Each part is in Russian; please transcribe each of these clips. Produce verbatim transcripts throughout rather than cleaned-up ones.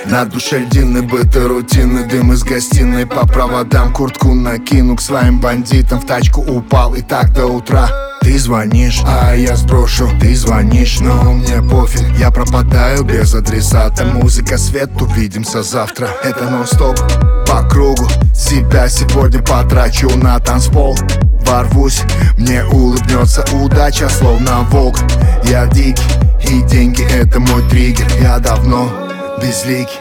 На душе льдины, быты, рутины, дым из гостиной. По проводам куртку накину, к своим бандитам в тачку упал, и так до утра. Ты звонишь, а я сброшу. Ты звонишь, но мне пофиг. Я пропадаю без адресата. Музыка, свет, увидимся завтра. Это нон-стоп по кругу. Себя сегодня потрачу на танцпол. Ворвусь, мне улыбнется удача, словно волк. Я дикий, и деньги это мой триггер. Я давно безликий.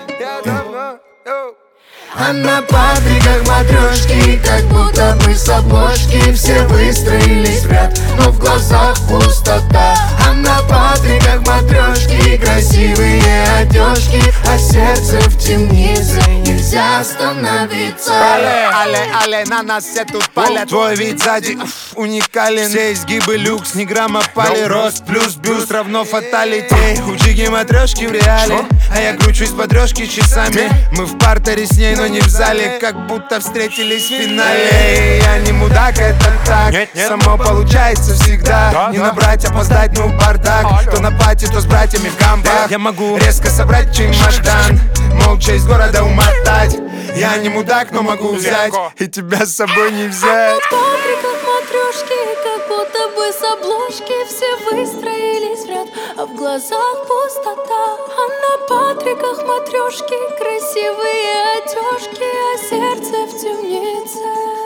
А на патриках матрешки, как будто бы с обложки. Все выстроились в ряд, но в глазах пустота. А на патриках матрешки, красивые одежки, а сердце в темнице, нельзя остановиться. Але, але, але, на нас все тут палят. Твой вид сзади уф, уникален. Все изгибы люкс, ни грамма пали. Рост плюс бюст равно фаталити. У Чики матрешки в реале, а я кручусь по трешке часами. Мы в партере с ней, но не в зале, как будто встретились в финале. Я не мудак, это так. Само получается всегда. Не набрать, опоздать, ну бардак. То на пати, то с братьями в камбах. Я могу резко собрать чемодан, молча из города умотать. Я не мудак, но могу взять и тебя с собой не взять. А на патриках матрешки, как будто бы с обложки. Все выстроились в ряд, а в глазах пустота. А на патриках матрешки, красивые одежки, а сердце в темнице.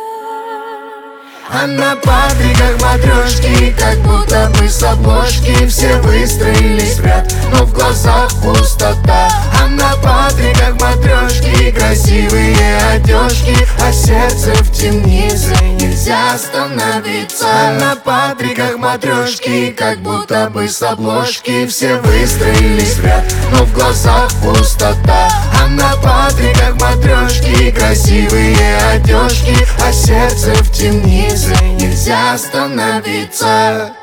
А на патриках матрешки, как будто бы с обложки. Все выстроились в ряд, но в глазах пустота. А на патриках матрешки, красивые одежки, а сердце в темнице, нельзя остановиться. А на патриках матрешки, как будто бы с обложки. Все выстроились в ряд, но в глазах пустота. А на патриках матрешки, красивые одежки, а сердце в темнице, нельзя остановиться.